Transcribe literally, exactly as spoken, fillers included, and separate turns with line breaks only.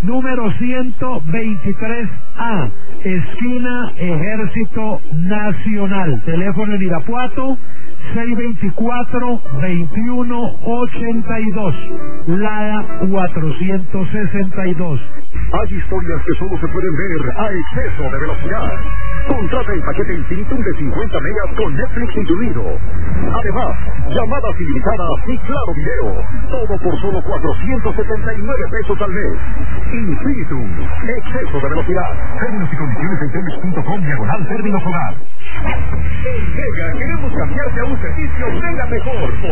número ciento veintitrés A, esquina Ejército Nacional. Teléfono en Irapuato, seis veinticuatro, veintiuno ochenta y dos, Lada cuatrocientos sesenta y dos.
Hay historias que solo se pueden ver a exceso de velocidad. Contrata el paquete Infinitum de cincuenta megas con Netflix incluido. Además, llamadas ilimitadas y claro video. Todo por solo cuatrocientos setenta y nueve pesos al mes. Infinitum, exceso de velocidad. Términos y condiciones en telmex punto com diagonal términos hogar. En Vega queremos cambiarte a un servicio Vega mejor.